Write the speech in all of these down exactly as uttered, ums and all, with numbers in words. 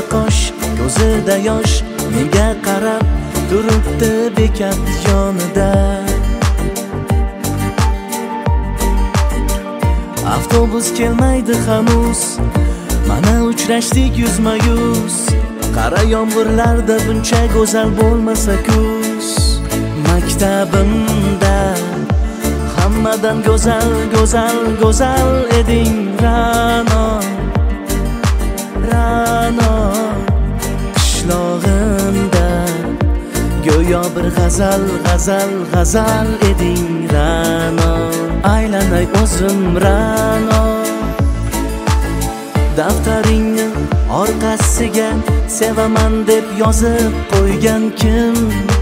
qosh, ko'zida yosh, menga qarab turibdi bekat yonida. Avtobus kelmaydi hanuz, mana uchrashdik yuzma yuz. Qara yomg'irlarda buncha go'zal bo'lmasa kuz. Maktabimda hammadan go'zal, go'zal, go'zal eding Ra'no, Ra'no. Qishlog'imda go'yo bir g'azal, g'azal, g'azal eding Ra'no. Aylanay o'zim Ra'no. Daftaringni orqasiga sevaman deb yozib qo'ygan kim?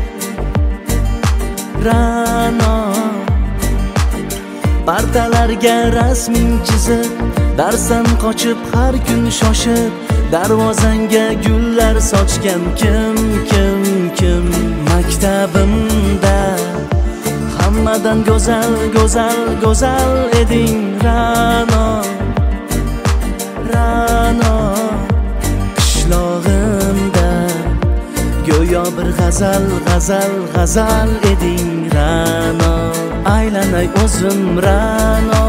Ra'no. Partalarga rasming chizib, darsdan qochib har kun shoshib, darvozangga gullar sochgan kim, kim, kim? Maktabimda hammadan go'zal, go'zal, go'zal eding Ra'no, Ra'no. Qishlog'imda go'yo bir g'azal, g'azal, g'azal eding Ra'no. Aylanay o'zim Ra'no.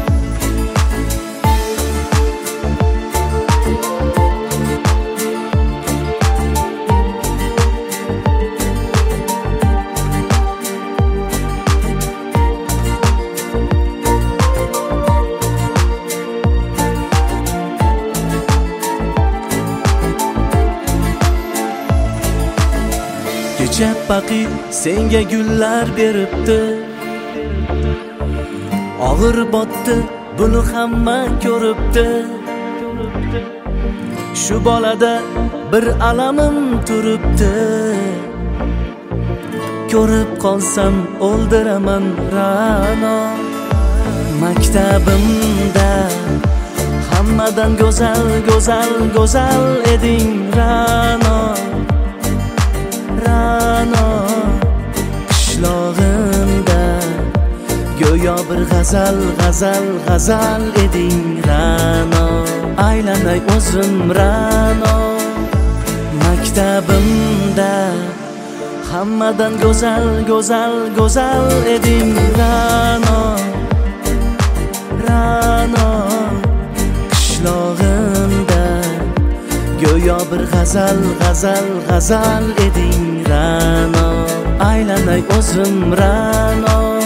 Kecha paqi senga gullar beribdi, og'ir botdi, buni hamma ko'ribdi. Shu bolada bir alamim turibdi, ko'rib qolsam o'ldiraman Ra'no. Maktabimda hammadan go'zal, go'zal, go'zal eding Ra'no, Ra'no. Qishlog'imda go'yo bir g'azal, g'azal, g'azal eding Ra'no. Aylanay o'zim Ra'no. Maktabimda hammadan go'zal, go'zal, go'zal eding Ra'no, Ra'no. Qishlog'imda go'yo bir g'azal, g'azal, g'azal eding Ra'no. Aylanay o'zim Ra'no.